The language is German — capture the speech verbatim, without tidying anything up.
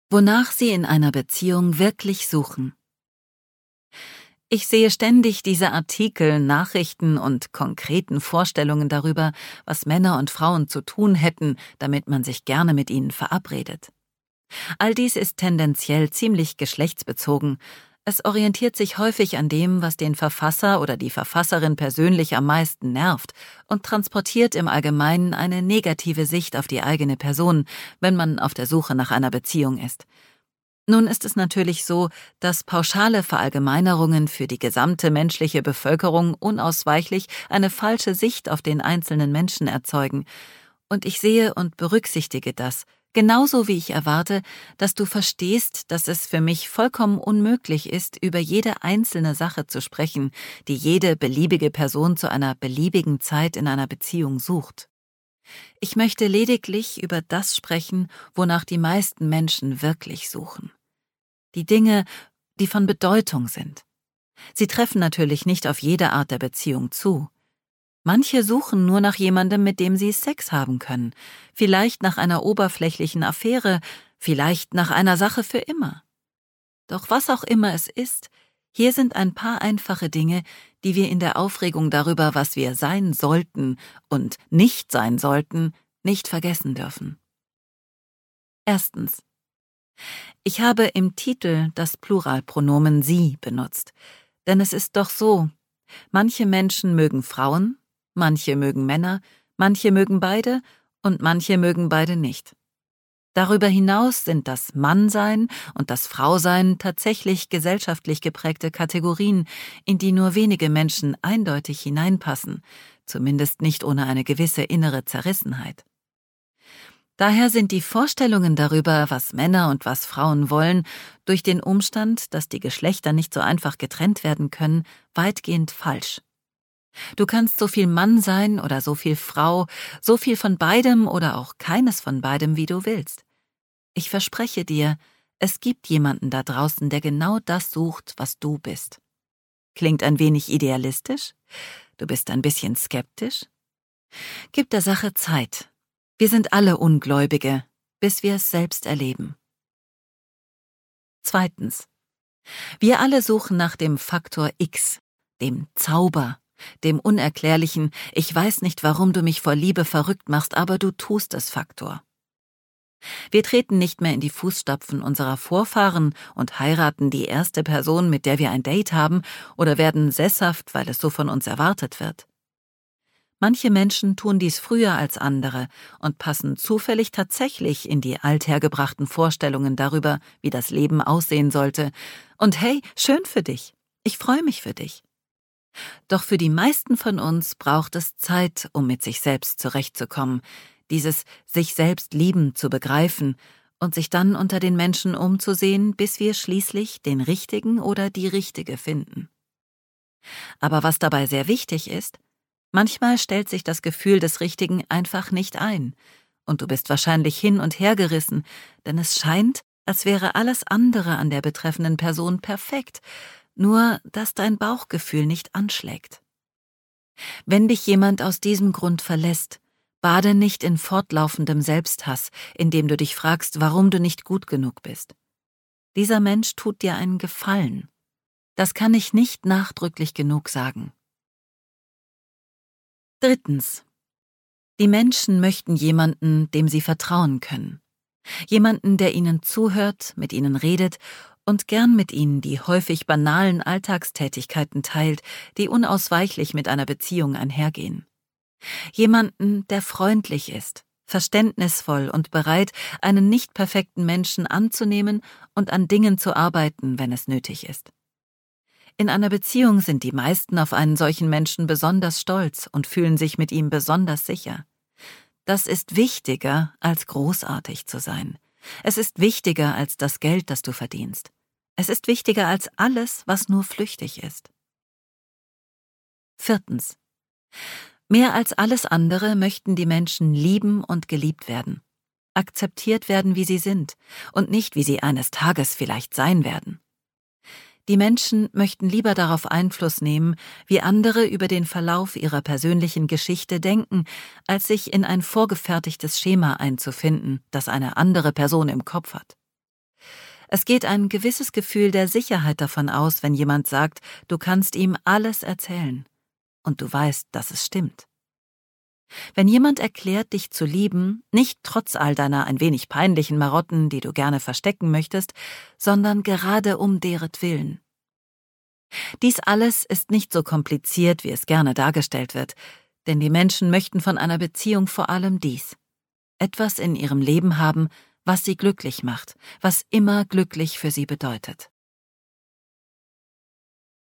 Wonach Sie in einer Beziehung wirklich suchen. Ich sehe ständig diese Artikel, Nachrichten und konkreten Vorstellungen darüber, was Männer und Frauen zu tun hätten, damit man sich gerne mit ihnen verabredet. All dies ist tendenziell ziemlich geschlechtsbezogen. Es orientiert sich häufig an dem, was den Verfasser oder die Verfasserin persönlich am meisten nervt und transportiert im Allgemeinen eine negative Sicht auf die eigene Person, wenn man auf der Suche nach einer Beziehung ist. Nun ist es natürlich so, dass pauschale Verallgemeinerungen für die gesamte menschliche Bevölkerung unausweichlich eine falsche Sicht auf den einzelnen Menschen erzeugen. Und ich sehe und berücksichtige das, genauso wie ich erwarte, dass du verstehst, dass es für mich vollkommen unmöglich ist, über jede einzelne Sache zu sprechen, die jede beliebige Person zu einer beliebigen Zeit in einer Beziehung sucht. Ich möchte lediglich über das sprechen, wonach die meisten Menschen wirklich suchen. Die Dinge, die von Bedeutung sind. Sie treffen natürlich nicht auf jede Art der Beziehung zu. Manche suchen nur nach jemandem, mit dem sie Sex haben können, vielleicht nach einer oberflächlichen Affäre, vielleicht nach einer Sache für immer. Doch was auch immer es ist, hier sind ein paar einfache Dinge, die wir in der Aufregung darüber, was wir sein sollten und nicht sein sollten, nicht vergessen dürfen. Erstens. Ich habe im Titel das Pluralpronomen Sie benutzt, denn es ist doch so, manche Menschen mögen Frauen, manche mögen Männer, manche mögen beide und manche mögen beide nicht. Darüber hinaus sind das Mannsein und das Frausein tatsächlich gesellschaftlich geprägte Kategorien, in die nur wenige Menschen eindeutig hineinpassen, zumindest nicht ohne eine gewisse innere Zerrissenheit. Daher sind die Vorstellungen darüber, was Männer und was Frauen wollen, durch den Umstand, dass die Geschlechter nicht so einfach getrennt werden können, weitgehend falsch. Du kannst so viel Mann sein oder so viel Frau, so viel von beidem oder auch keines von beidem, wie du willst. Ich verspreche dir, es gibt jemanden da draußen, der genau das sucht, was du bist. Klingt ein wenig idealistisch? Du bist ein bisschen skeptisch? Gib der Sache Zeit. Wir sind alle Ungläubige, bis wir es selbst erleben. Zweitens. Wir alle suchen nach dem Faktor X, dem Zauber, dem unerklärlichen, ich weiß nicht, warum du mich vor Liebe verrückt machst, aber du tust es Faktor. Wir treten nicht mehr in die Fußstapfen unserer Vorfahren und heiraten die erste Person, mit der wir ein Date haben, oder werden sesshaft, weil es so von uns erwartet wird. Manche Menschen tun dies früher als andere und passen zufällig tatsächlich in die althergebrachten Vorstellungen darüber, wie das Leben aussehen sollte. Und hey, schön für dich. Ich freue mich für dich. Doch für die meisten von uns braucht es Zeit, um mit sich selbst zurechtzukommen, dieses sich selbst lieben zu begreifen und sich dann unter den Menschen umzusehen, bis wir schließlich den Richtigen oder die Richtige finden. Aber was dabei sehr wichtig ist, manchmal stellt sich das Gefühl des Richtigen einfach nicht ein, und du bist wahrscheinlich hin und her gerissen, denn es scheint, als wäre alles andere an der betreffenden Person perfekt, nur dass dein Bauchgefühl nicht anschlägt. Wenn dich jemand aus diesem Grund verlässt, bade nicht in fortlaufendem Selbsthass, indem du dich fragst, warum du nicht gut genug bist. Dieser Mensch tut dir einen Gefallen. Das kann ich nicht nachdrücklich genug sagen. Drittens. Die Menschen möchten jemanden, dem sie vertrauen können. Jemanden, der ihnen zuhört, mit ihnen redet und gern mit ihnen die häufig banalen Alltagstätigkeiten teilt, die unausweichlich mit einer Beziehung einhergehen. Jemanden, der freundlich ist, verständnisvoll und bereit, einen nicht perfekten Menschen anzunehmen und an Dingen zu arbeiten, wenn es nötig ist. In einer Beziehung sind die meisten auf einen solchen Menschen besonders stolz und fühlen sich mit ihm besonders sicher. Das ist wichtiger, als großartig zu sein. Es ist wichtiger als das Geld, das du verdienst. Es ist wichtiger als alles, was nur flüchtig ist. Viertens. Mehr als alles andere möchten die Menschen lieben und geliebt werden, akzeptiert werden, wie sie sind und nicht, wie sie eines Tages vielleicht sein werden. Die Menschen möchten lieber darauf Einfluss nehmen, wie andere über den Verlauf ihrer persönlichen Geschichte denken, als sich in ein vorgefertigtes Schema einzufinden, das eine andere Person im Kopf hat. Es geht ein gewisses Gefühl der Sicherheit davon aus, wenn jemand sagt, du kannst ihm alles erzählen. Und du weißt, dass es stimmt. Wenn jemand erklärt, dich zu lieben, nicht trotz all deiner ein wenig peinlichen Marotten, die du gerne verstecken möchtest, sondern gerade um deretwillen. Dies alles ist nicht so kompliziert, wie es gerne dargestellt wird, denn die Menschen möchten von einer Beziehung vor allem dies: etwas in ihrem Leben haben, was sie glücklich macht, was immer glücklich für sie bedeutet.